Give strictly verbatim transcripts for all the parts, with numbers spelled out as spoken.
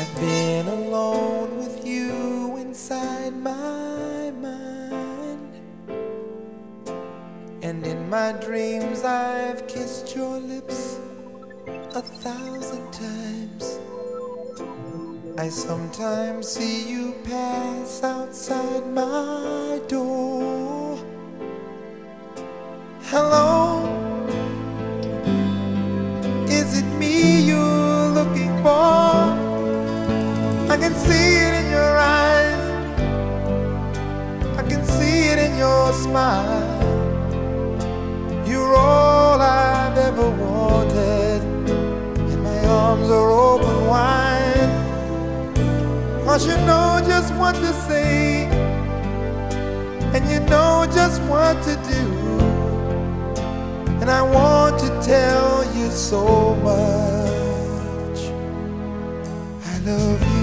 been alone with you inside my mind, and in my dreams I've kissed your lips a thousand times. I sometimes see you pass outside my door. Hello, is it me you're looking for? I can see it in your eyes, I can see it in your smile. You're all I've ever wanted, and my arms are open wide. 'Cause you know just what to say, and you know just what to do, and I want to tell you so much I love you.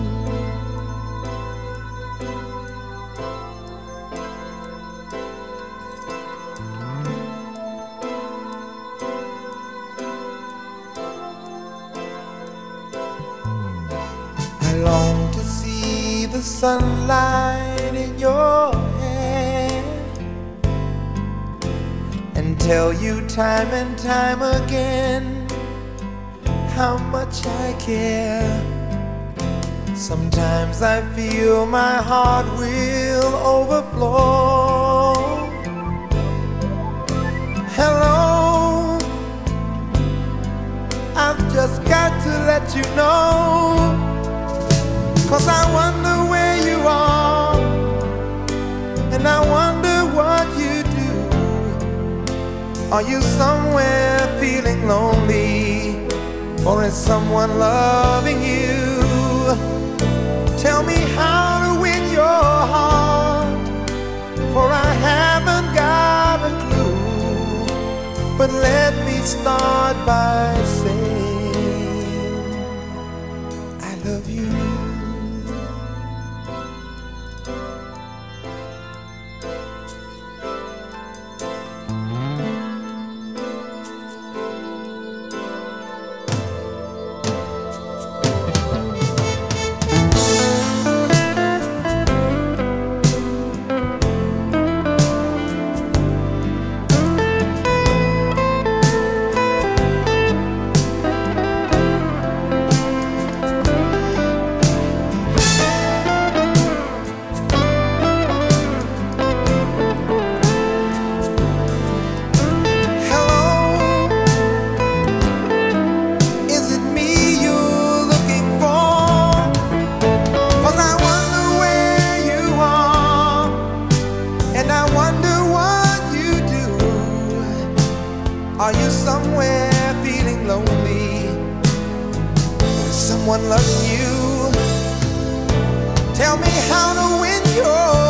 I long to see the sunlight in your hair and tell you time and time again how much I care. Sometimes I feel my heart will overflow. Hello, I've just got to let you know, 'cause I wonder where you are, and I wonder what you do. Are you somewhere feeling lonely, or is someone loving you? Tell me how to win your heart, for I haven't got a clue. But let me start by saying I love you. Are you somewhere feeling lonely? Is someone loving you? Tell me how to win your